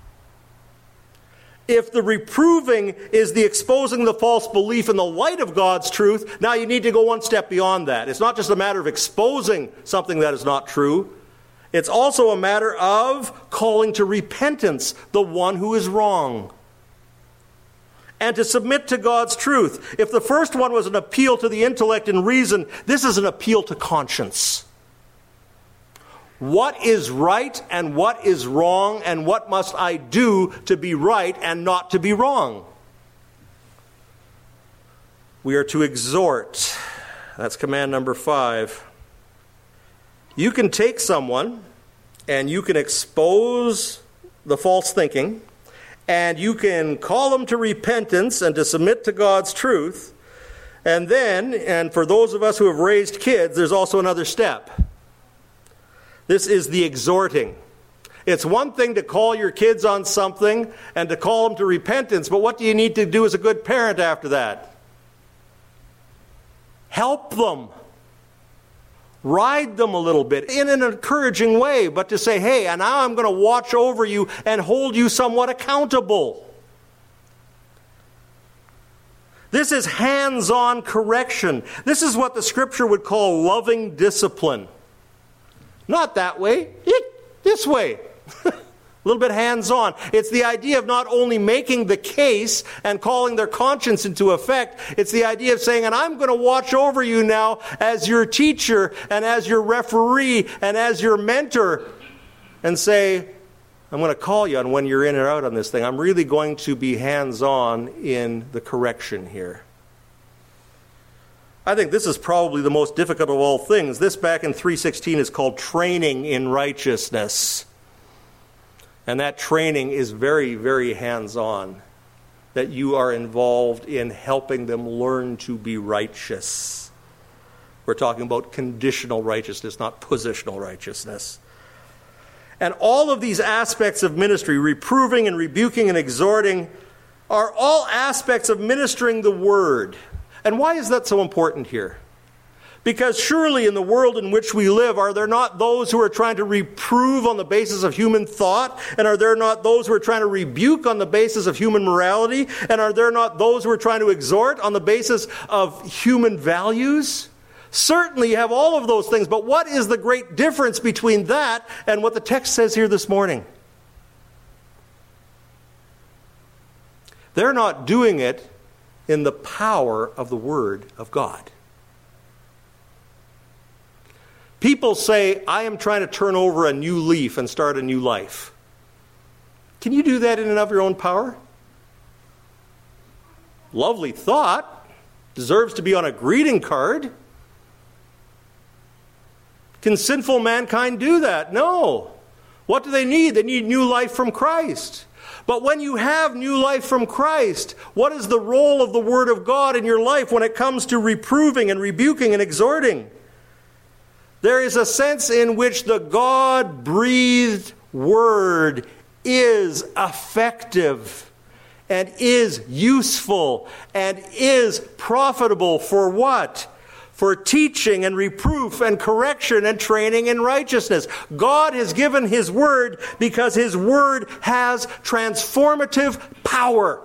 If the reproving is the exposing the false belief in the light of God's truth, now you need to go one step beyond that. It's not just a matter of exposing something that is not true. It's also a matter of calling to repentance the one who is wrong, and to submit to God's truth. If the first one was an appeal to the intellect and reason, this is an appeal to conscience. What is right and what is wrong, and what must I do to be right and not to be wrong? We are to exhort. That's command number five. You can take someone and you can expose the false thinking, and you can call them to repentance and to submit to God's truth. And then, and for those of us who have raised kids, there's also another step. This is the exhorting. It's one thing to call your kids on something and to call them to repentance, but what do you need to do as a good parent after that? Help them. Ride them a little bit in an encouraging way, but to say, hey, and now I'm going to watch over you and hold you somewhat accountable. This is hands-on correction. This is what the Scripture would call loving discipline. Not that way, it, this way. A little bit hands-on. It's the idea of not only making the case and calling their conscience into effect, it's the idea of saying, and I'm going to watch over you now as your teacher and as your referee and as your mentor, and say, I'm going to call you on when you're in or out on this thing. I'm really going to be hands-on in the correction here. I think this is probably the most difficult of all things. This back in three sixteen is called training in righteousness. And that training is very, very hands-on, that you are involved in helping them learn to be righteous. We're talking about conditional righteousness, not positional righteousness. And all of these aspects of ministry, reproving and rebuking and exhorting, are all aspects of ministering the word. And why is that so important here? Because surely in the world in which we live, are there not those who are trying to reprove on the basis of human thought? And are there not those who are trying to rebuke on the basis of human morality? And are there not those who are trying to exhort on the basis of human values? Certainly you have all of those things, but what is the great difference between that and what the text says here this morning? They're not doing it in the power of the Word of God. People say, I am trying to turn over a new leaf and start a new life. Can you do that in and of your own power? Lovely thought. Deserves to be on a greeting card. Can sinful mankind do that? No. What do they need? They need new life from Christ. But when you have new life from Christ, what is the role of the Word of God in your life when it comes to reproving and rebuking and exhorting? There is a sense in which the God-breathed Word is effective and is useful and is profitable for what? For teaching and reproof and correction and training in righteousness. God has given His Word because His Word has transformative power.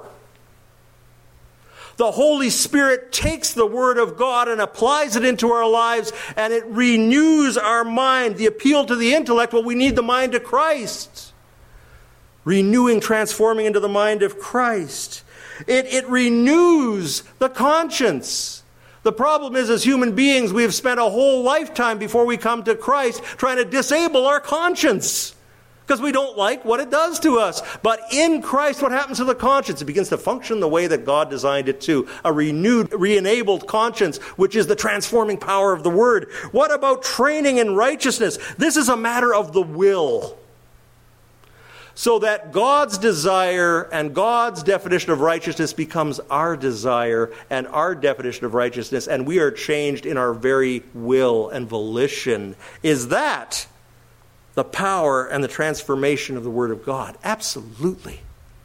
The Holy Spirit takes the Word of God and applies it into our lives, and it renews our mind. The appeal to the intellect, well, we need the mind of Christ. Renewing, transforming into the mind of Christ. It, it renews the conscience. The problem is, as human beings, we have spent a whole lifetime before we come to Christ trying to disable our conscience. Because we don't like what it does to us. But in Christ, what happens to the conscience? It begins to function the way that God designed it to. A renewed, re-enabled conscience, which is the transforming power of the Word. What about training in righteousness? This is a matter of the will. So that God's desire and God's definition of righteousness becomes our desire and our definition of righteousness, and we are changed in our very will and volition. Is that the power and the transformation of the Word of God? Absolutely.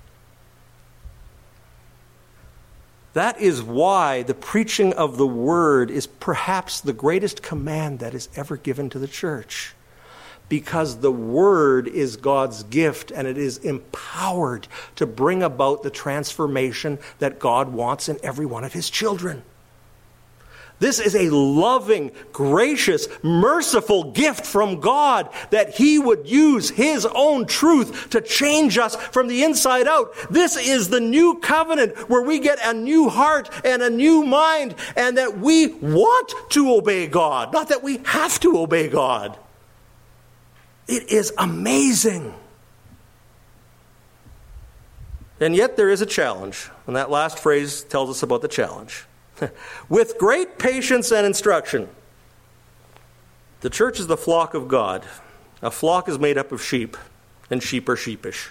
That is why the preaching of the Word is perhaps the greatest command that is ever given to the church. Because the Word is God's gift, and it is empowered to bring about the transformation that God wants in every one of His children. This is a loving, gracious, merciful gift from God, that He would use His own truth to change us from the inside out. This is the new covenant where we get a new heart and a new mind, and that we want to obey God, not that we have to obey God. It is amazing. And yet there is a challenge, and that last phrase tells us about the challenge. With great patience and instruction. The church is the flock of God. A flock is made up of sheep, and sheep are sheepish.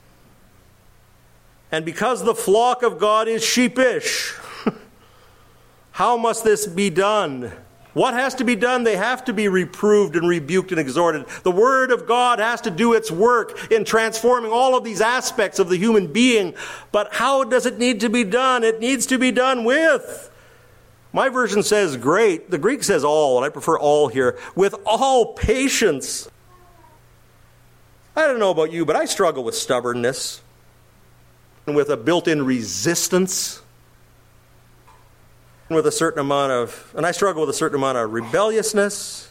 And because the flock of God is sheepish, how must this be done? What has to be done? They have to be reproved and rebuked and exhorted. The Word of God has to do its work in transforming all of these aspects of the human being. But how does it need to be done? It needs to be done with... My version says great. The Greek says all, and I prefer all here. With all patience. I don't know about you, but I struggle with stubbornness and with a built-in resistance and with a certain amount of, and I struggle with a certain amount of rebelliousness.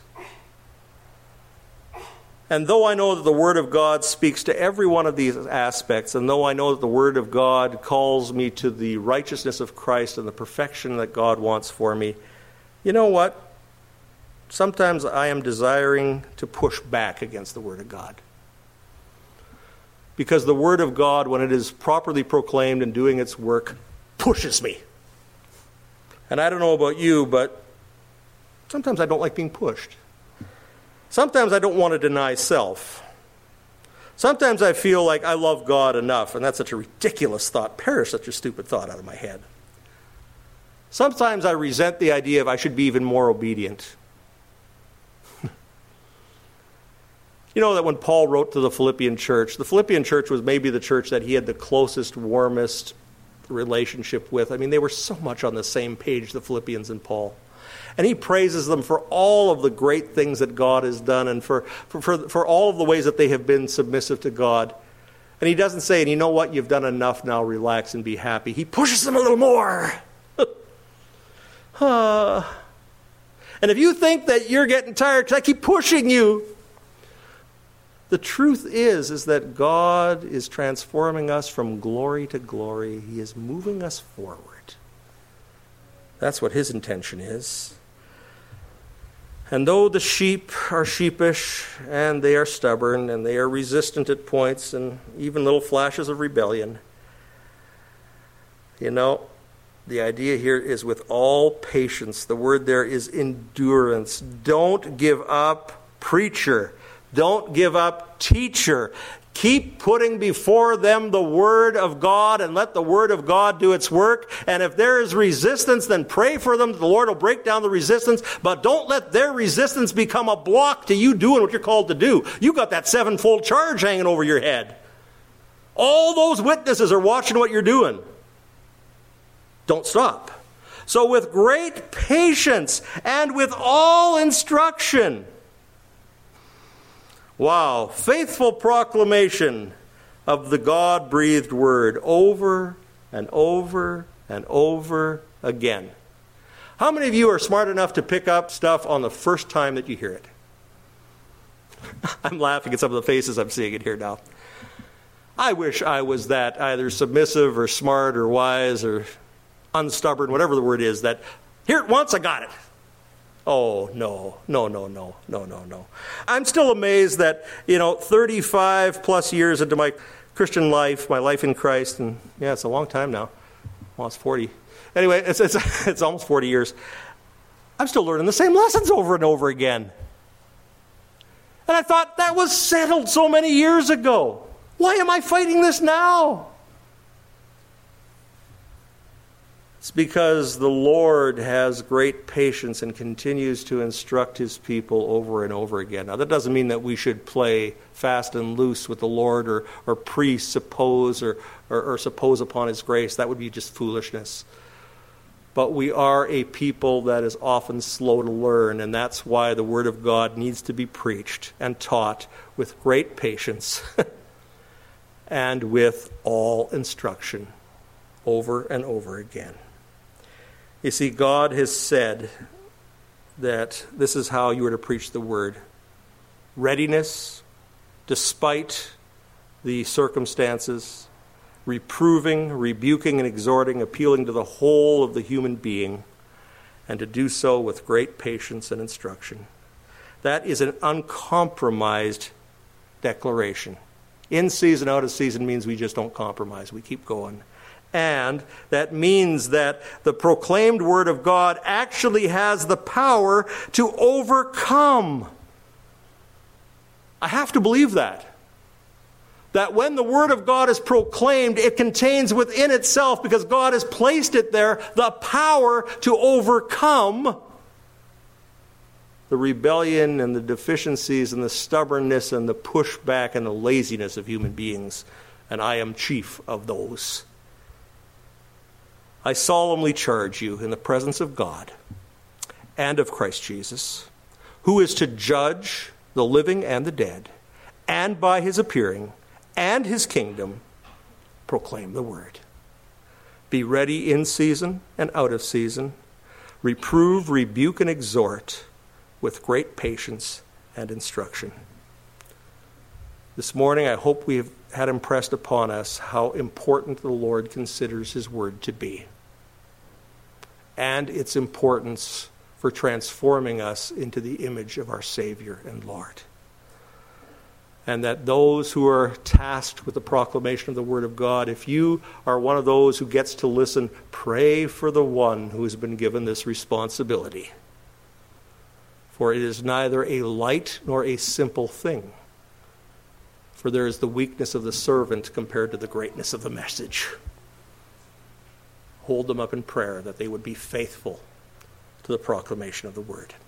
And though I know that the Word of God speaks to every one of these aspects, and though I know that the Word of God calls me to the righteousness of Christ and the perfection that God wants for me, you know what? Sometimes I am desiring to push back against the Word of God. Because the Word of God, when it is properly proclaimed and doing its work, pushes me. And I don't know about you, but sometimes I don't like being pushed. Sometimes I don't want to deny self. Sometimes I feel like I love God enough, and that's such a ridiculous thought. Perish such a stupid thought out of my head. Sometimes I resent the idea of I should be even more obedient. You know that when Paul wrote to the Philippian church, the Philippian church was maybe the church that he had the closest, warmest relationship with. I mean, they were so much on the same page, the Philippians and Paul. And he praises them for all of the great things that God has done and for, for, for, for all of the ways that they have been submissive to God. And he doesn't say, and you know what, you've done enough, now relax and be happy. He pushes them a little more. uh, and if you think that you're getting tired because I keep pushing you, the truth is, is that God is transforming us from glory to glory. He is moving us forward. That's what His intention is. And though the sheep are sheepish, and they are stubborn, and they are resistant at points, and even little flashes of rebellion, you know, the idea here is with all patience. The word there is endurance. Don't give up, preacher. Don't give up, teacher. Keep putting before them the Word of God and let the Word of God do its work. And if there is resistance, then pray for them. The Lord will break down the resistance. But don't let their resistance become a block to you doing what you're called to do. You got that sevenfold charge hanging over your head. All those witnesses are watching what you're doing. Don't stop. So with great patience and with all instruction. Wow, faithful proclamation of the God-breathed word over and over and over again. How many of you are smart enough to pick up stuff on the first time that you hear it? I'm laughing at some of the faces I'm seeing it here now. I wish I was that either submissive or smart or wise or unstubborn, whatever the word is, that hear it once, I got it. Oh, no, no, no, no, no, no, no. I'm still amazed that, you know, thirty-five plus years into my Christian life, my life in Christ, and yeah, it's a long time now. Well, it's forty. Anyway, it's, it's, it's almost forty years. I'm still learning the same lessons over and over again. And I thought that was settled so many years ago. Why am I fighting this now? It's because the Lord has great patience and continues to instruct his people over and over again. Now, that doesn't mean that we should play fast and loose with the Lord or, or presuppose or, or, or suppose upon his grace. That would be just foolishness. But we are a people that is often slow to learn, and that's why the Word of God needs to be preached and taught with great patience and with all instruction over and over again. You see, God has said that this is how you are to preach the word. Readiness, despite the circumstances, reproving, rebuking, and exhorting, appealing to the whole of the human being, and to do so with great patience and instruction. That is an uncompromised declaration. In season, out of season means we just don't compromise. We keep going. And that means that the proclaimed word of God actually has the power to overcome. I have to believe that. That when the word of God is proclaimed, it contains within itself, because God has placed it there, the power to overcome the rebellion and the deficiencies and the stubbornness and the pushback and the laziness of human beings. And I am chief of those. I solemnly charge you in the presence of God and of Christ Jesus, who is to judge the living and the dead, and by his appearing and his kingdom, proclaim the word. Be ready in season and out of season. Reprove, rebuke, and exhort with great patience and instruction. This morning, I hope we have had impressed upon us how important the Lord considers his word to be, and its importance for transforming us into the image of our Savior and Lord. And that those who are tasked with the proclamation of the Word of God, if you are one of those who gets to listen, pray for the one who has been given this responsibility. For it is neither a light nor a simple thing. For there is the weakness of the servant compared to the greatness of the message. Hold them up in prayer that they would be faithful to the proclamation of the Word.